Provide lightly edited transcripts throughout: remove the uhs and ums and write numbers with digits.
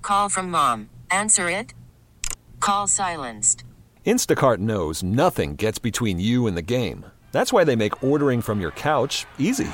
Call from mom. Answer it. Call silenced. Instacart knows nothing gets between you and the game. That's why they make ordering from your couch easy.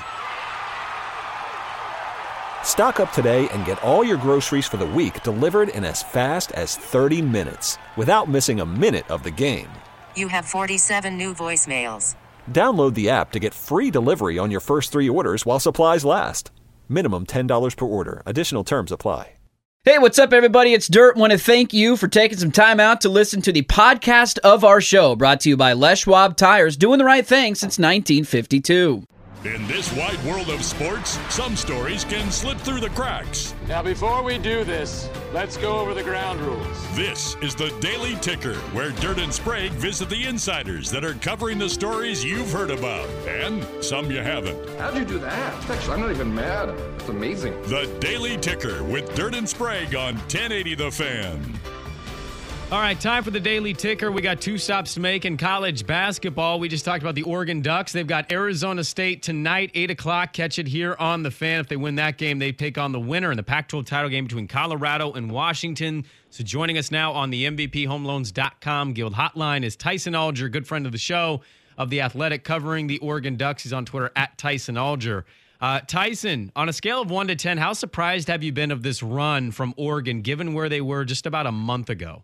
Stock up today and get all your groceries for the week delivered in as fast as 30 minutes without missing a minute of the game. You have 47 new voicemails. Download the app to get free delivery on your first 3 orders while supplies last. Minimum $10 per order. Additional terms apply. Hey, what's up, everybody? It's Dirt. Want to thank you for taking some time out to listen to the podcast of our show, brought to you by Les Schwab Tires, doing the right thing since 1952. In this wide world of sports, some stories can slip through the cracks. Now, before we do this, let's go over the ground rules. This is the Daily Ticker, where Dirt and Sprague visit the insiders that are covering the stories you've heard about, and some you haven't. How'd you do that? Actually, I'm not even mad. It's amazing. The Daily Ticker with Dirt and Sprague on 1080 The Fan. All right, time for the Daily Ticker. We got 2 stops to make in college basketball. We just talked about the Oregon Ducks. They've got Arizona State tonight, 8 o'clock. Catch it here on The Fan. If they win that game, they take on the winner in the Pac-12 title game between Colorado and Washington. So joining us now on the MVPHomeLoans.com Guild Hotline is Tyson Alger, good friend of the show, of The Athletic, covering the Oregon Ducks. He's on Twitter at Tyson Alger. Tyson, on a scale of 1 to 10, how surprised have you been of this run from Oregon, given where they were just about a month ago?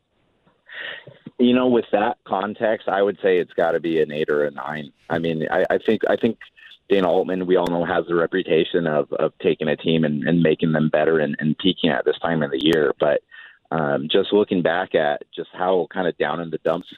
You know, with that context, I would say it's got to be an 8 or a 9. I mean, I think Dana Altman, we all know, has the reputation of taking a team and making them better and peaking at this time of the year. But just looking back at just how kind of down in the dumps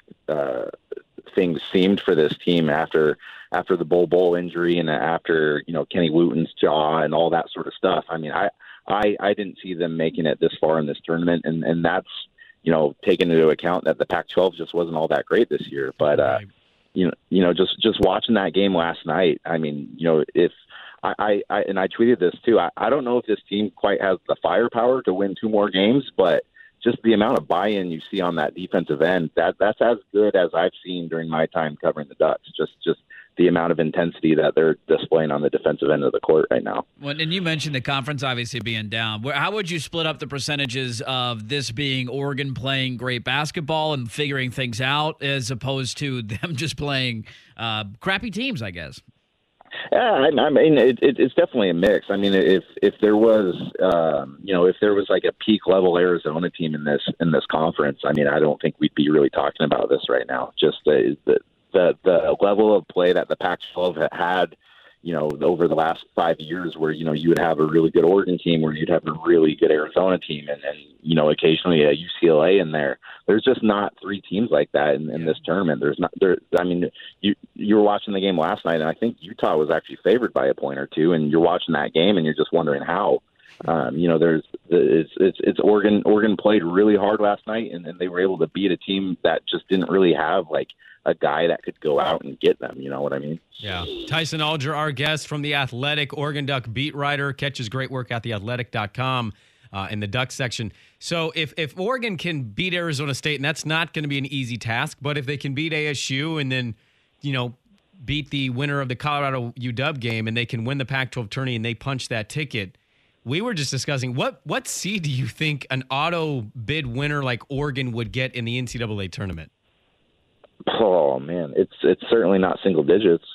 things seemed for this team after the Bowl injury and after, you know, Kenny Wooten's jaw and all that sort of stuff. I mean, I didn't see them making it this far in this tournament, and that's, you know, taking into account that the Pac-12 just wasn't all that great this year. But, you know, just watching that game last night, I mean, you know, if I tweeted this too, I don't know if this team quite has the firepower to win 2 more games, but just the amount of buy-in you see on that defensive end, that's as good as I've seen during my time covering the Ducks. Just the amount of intensity that they're displaying on the defensive end of the court right now. Well, and you mentioned the conference obviously being down. How would you split up the percentages of this being Oregon playing great basketball and figuring things out as opposed to them just playing crappy teams, I guess? Yeah, I mean, it's definitely a mix. I mean, if there was, you know, if there was like a peak level Arizona team in this conference, I mean, I don't think we'd be really talking about this right now. Just the level of play that the Pac-12 had, you know, over the last 5 years, where, you know, you would have a really good Oregon team, where you'd have a really good Arizona team, and you know, occasionally a UCLA in there. There's just not 3 teams like that in this tournament. There's not there. I mean, you were watching the game last night, and I think Utah was actually favored by a point or 2, and you're watching that game, and you're just wondering how. You know, it's Oregon. Oregon played really hard last night, and they were able to beat a team that just didn't really have like a guy that could go out and get them. You know what I mean? Yeah. Tyson Alger, our guest from The Athletic, Oregon Duck beat writer, catches great work at theathletic.com in the Duck section. So if Oregon can beat Arizona State, and that's not going to be an easy task, but if they can beat ASU and then, you know, beat the winner of the Colorado UW game, and they can win the Pac-12 tourney and they punch that ticket, we were just discussing what seed do you think an auto bid winner like Oregon would get in the NCAA tournament? Oh man, it's certainly not single digits.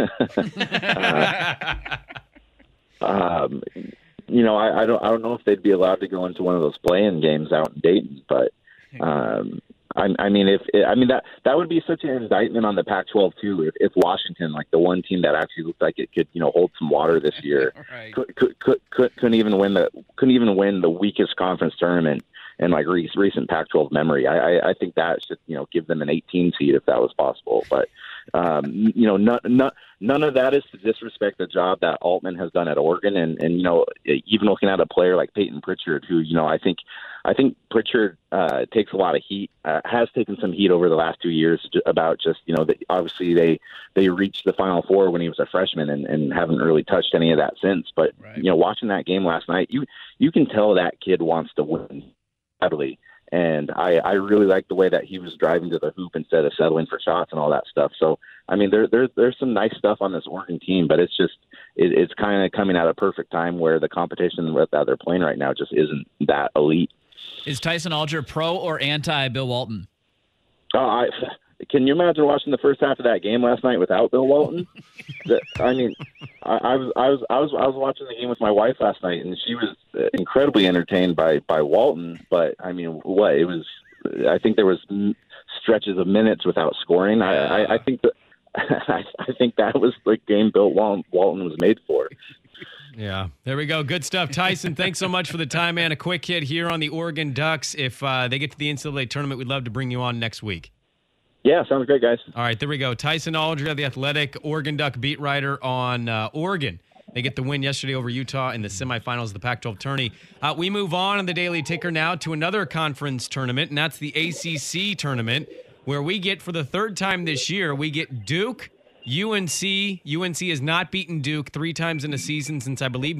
You know, I don't know if they'd be allowed to go into one of those play-in games out in Dayton, but I mean, that would be such an indictment on the Pac-12 too. If Washington, like the one team that actually looked like it could, you know, hold some water this year, Right. couldn't even win the weakest conference tournament in like recent Pac-12 memory. I think that should, you know, give them an 18 seed if that was possible. But you know, none of that is to disrespect the job that Altman has done at Oregon, and you know, even looking at a player like Peyton Pritchard, who, you know, I think Pritchard takes a lot of heat, has taken some heat over the last 2 years about just, you know, obviously they reached the Final Four when he was a freshman and haven't really touched any of that since. But Right. You know, watching that game last night, you can tell that kid wants to win badly. And I really like the way that he was driving to the hoop instead of settling for shots and all that stuff. So, I mean, there's some nice stuff on this Oregon team, but it's just it's kind of coming at a perfect time where the competition that they're playing right now just isn't that elite. Is Tyson Alger pro or anti Bill Walton? Can you imagine watching the first half of that game last night without Bill Walton? I was watching the game with my wife last night, and she was incredibly entertained by Walton. But I mean, it was. I think there was stretches of minutes without scoring. I think that I think that was the game Bill Walton was made for. Yeah, there we go. Good stuff. Tyson, thanks so much for the time, man. A quick hit here on the Oregon Ducks. If they get to the NCAA tournament, we'd love to bring you on next week. Yeah, sounds great, guys. All right, there we go. Tyson Alger, the Athletic Oregon Duck beat writer on Oregon. They get the win yesterday over Utah in the semifinals of the Pac-12 tourney. We move on the Daily Ticker now to another conference tournament, and that's the ACC tournament, where we get, for the third time this year, we get Duke, UNC. UNC has not beaten Duke 3 times in a season since, I believe,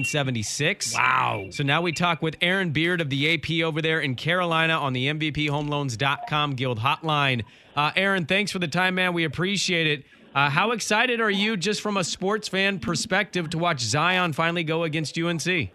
1976. Wow. So now we talk with Aaron Beard of the AP over there in Carolina on the MVPHomeLoans.com Guild hotline. Aaron, thanks for the time, man. We appreciate it. How excited are you, just from a sports fan perspective, to watch Zion finally go against UNC?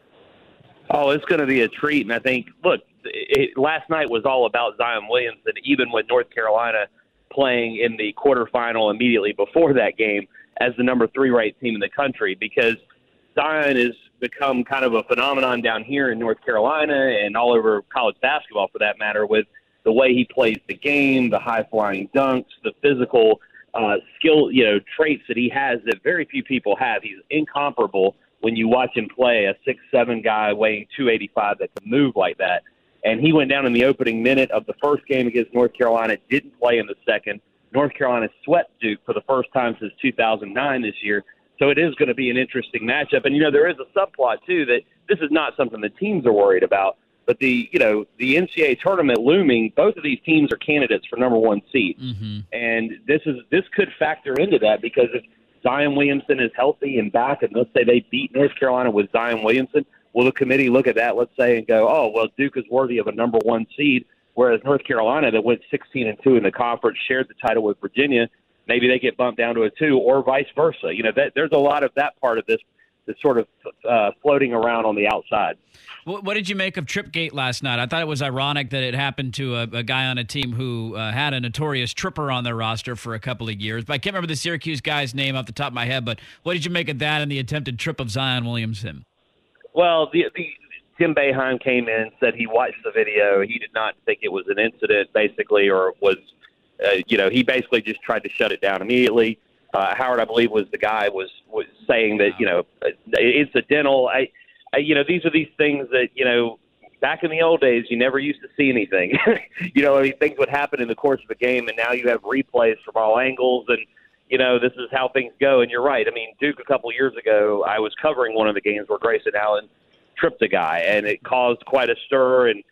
Oh, it's going to be a treat. And I think, look, last night was all about Zion Williamson, even with North Carolina playing in the quarterfinal immediately before that game as the number 3 ranked team in the country, because Zion has become kind of a phenomenon down here in North Carolina and all over college basketball, for that matter, with the way he plays the game, the high-flying dunks, the physical skill, traits that he has that very few people have. He's incomparable when you watch him play, a 6'7" guy weighing 285 that can move like that. And he went down in the opening minute of the first game against North Carolina, didn't play in the second. North Carolina swept Duke for the first time since 2009 this year. So it is going to be an interesting matchup. And, there is a subplot, too, that this is not something the teams are worried about. But the NCAA tournament looming, both of these teams are candidates for number 1 seed. Mm-hmm. And this could factor into that, because if Zion Williamson is healthy and back, and let's say they beat North Carolina with Zion Williamson, will the committee look at that, let's say, and go, oh, well, Duke is worthy of a number 1 seed, whereas North Carolina, that went 16-2 in the conference, shared the title with Virginia, maybe they get bumped down to a 2, or vice versa. There's a lot of that part of this that's sort of floating around on the outside. What did you make of Tripgate last night? I thought it was ironic that it happened to a guy on a team who had a notorious tripper on their roster for a couple of years. But I can't remember the Syracuse guy's name off the top of my head. But what did you make of that and the attempted trip of Zion Williamson? Well, Tim Boeheim came in and said he watched the video. He did not think it was an incident, basically, or was, he basically just tried to shut it down immediately. Howard, I believe, was the guy was saying that, incidental. These are these things that, back in the old days, you never used to see anything. Things would happen in the course of a game, and now you have replays from all angles, and, this is how things go. And you're right. I mean, Duke, a couple of years ago, I was covering one of the games where Grayson Allen tripped a guy, and it caused quite a stir, and,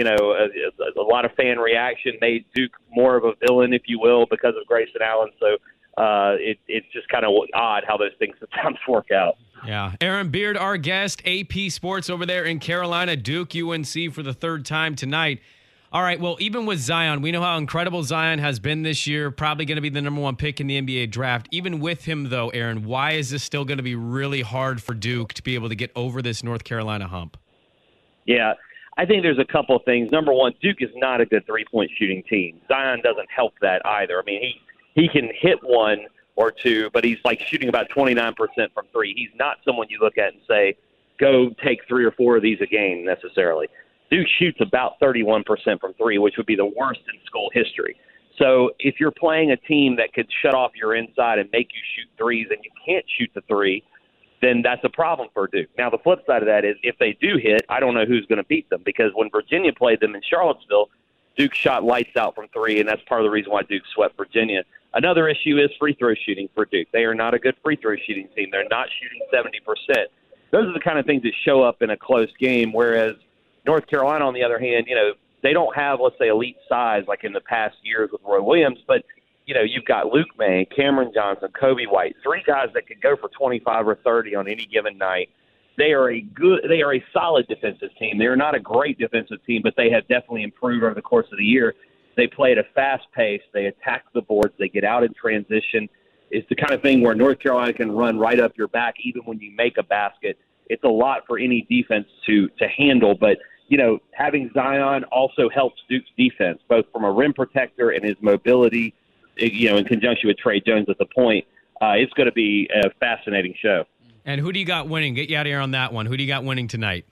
a lot of fan reaction, made Duke more of a villain, if you will, because of Grayson Allen. So it's just kind of odd how those things sometimes work out. Yeah. Aaron Beard, our guest, AP Sports over there in Carolina, Duke, UNC for the third time tonight. All right, well, even with Zion, we know how incredible Zion has been this year, probably going to be the number 1 pick in the NBA draft. Even with him, though, Aaron, why is this still going to be really hard for Duke to be able to get over this North Carolina hump? Yeah, I think there's a couple of things. Number one, Duke is not a good three-point shooting team. Zion doesn't help that either. I mean, he can hit one or two, but he's like shooting about 29% from three. He's not someone you look at and say, go take 3 or 4 of these a game necessarily. Duke shoots about 31% from three, which would be the worst in school history. So if you're playing a team that could shut off your inside and make you shoot threes and you can't shoot the three, then that's a problem for Duke. Now, the flip side of that is if they do hit, I don't know who's going to beat them, because when Virginia played them in Charlottesville, Duke shot lights out from three, and that's part of the reason why Duke swept Virginia. Another issue is free throw shooting for Duke. They are not a good free throw shooting team. They're not shooting 70%. Those are the kind of things that show up in a close game, whereas North Carolina, on the other hand, they don't have, let's say, elite size like in the past years with Roy Williams, but, you've got Luke May, Cameron Johnson, Kobe White, 3 guys that could go for 25 or 30 on any given night. They are a solid defensive team. They are not a great defensive team, but they have definitely improved over the course of the year. They play at a fast pace. They attack the boards. They get out in transition. It's the kind of thing where North Carolina can run right up your back even when you make a basket. It's a lot for any defense to handle, but having Zion also helps Duke's defense, both from a rim protector and his mobility, in conjunction with Trey Jones at the point. It's going to be a fascinating show. And who do you got winning? Get you out of here on that one. Who do you got winning tonight?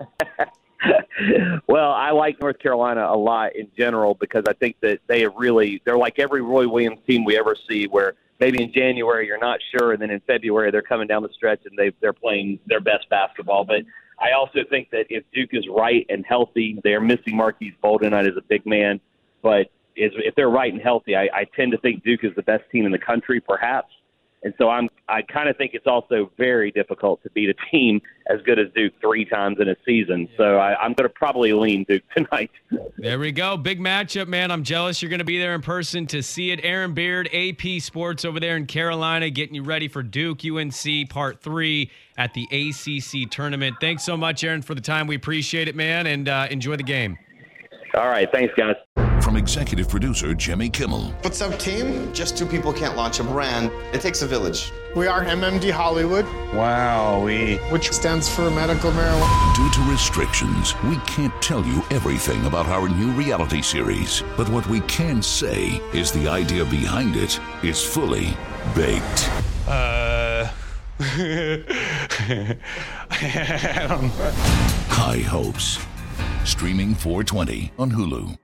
Well, I like North Carolina a lot in general because I think that they're like every Roy Williams team we ever see where maybe in January you're not sure, and then in February they're coming down the stretch and they're playing their best basketball. But I also think that if Duke is right and healthy, they're missing Marquise Bolden as a big man. But if they're right and healthy, I tend to think Duke is the best team in the country, perhaps. And so I kind of think it's also very difficult to beat a team as good as Duke 3 times in a season. So I'm going to probably lean Duke tonight. There we go. Big matchup, man. I'm jealous you're going to be there in person to see it. Aaron Beard, AP Sports over there in Carolina, getting you ready for Duke UNC Part 3 at the ACC tournament. Thanks so much, Aaron, for the time. We appreciate it, man, and enjoy the game. All right. Thanks, guys. From executive producer Jimmy Kimmel. What's up, team? Just 2 people can't launch a brand. It takes a village. We are MMD Hollywood. Wow, which stands for medical marijuana. Due to restrictions, we can't tell you everything about our new reality series. But what we can say is the idea behind it is fully baked. High Hopes. Streaming 4/20 on Hulu.